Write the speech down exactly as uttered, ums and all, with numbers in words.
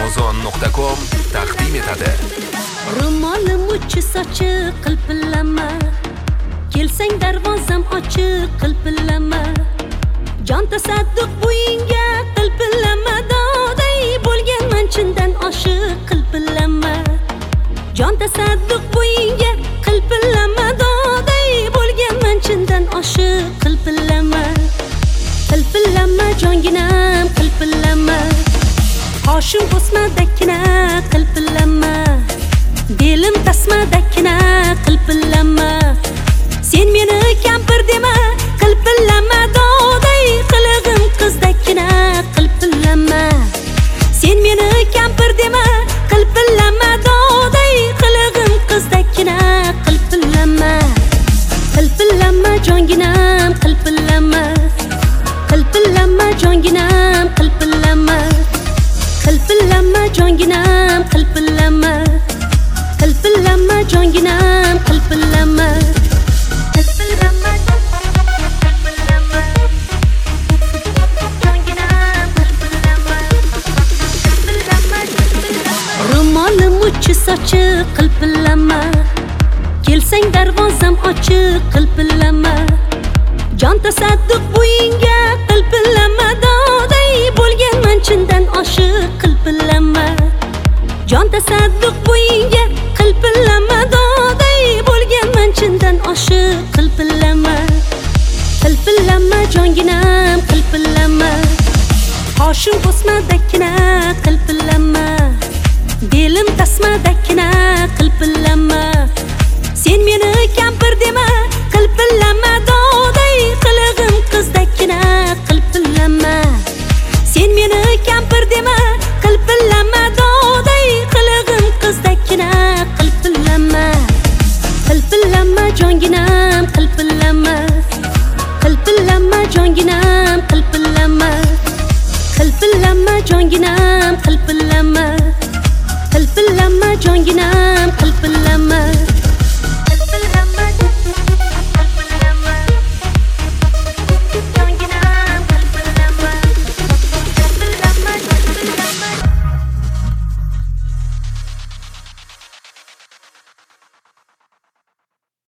amazon nuqta com taqdim etadi. Ro'molim uchi sochi qilpillama, kelsang darvozam ochiq qilpillama, jon tasadduq bo'yinga qilpillama, doday bo'lganman chindan oshiq qilpillama, jon tasadduq bo'yinga qilpillama, doday bo'lganman chindan oshiq qilpillama, qilpillama jonginam qilpillama, qoshim o'smadakina qilpillama, belim tasmadakina qilpillama, sen meni kampir dema qilpillama, doday qilig'im qizdakina qilpillama, sen meni kampir dema qilpillama, doday qilig'im qizdakina qilpillama, qilpillama jonginam qilpillama, qilpillama jonginam qilpillama, qilpillama jonginam qilpillama, qilpillama jonginam qilpillama, qilpillama qilpillama, jonginam qilpillama, qilpillama ro'molim uchi sochi qilpillama, kelsang darvozam ochiq qilpillama, jon tasadduq bo'yinga qilpillama, doday bo'lganman chindan oshiq qilpillama, jon tasadduq bo'yinga qilpillama, doday bo'lganman chindan oshiq qilpillama, qilpillama jonginam qilpillama, qoshim o'smadakina qilpillama, belim tasmadakina qilpillama, sen meni kampir dema qilpillama, doday qilig'im qizdakina qilpillama, sen meni kampir dema qilpillama, doday qilig'im qizdakina qilpillama, qilpillama jonginam qilpillama, qilpillama jonginam qilpillama, qilpillama jonginam qilpillama, qilpillama jonginam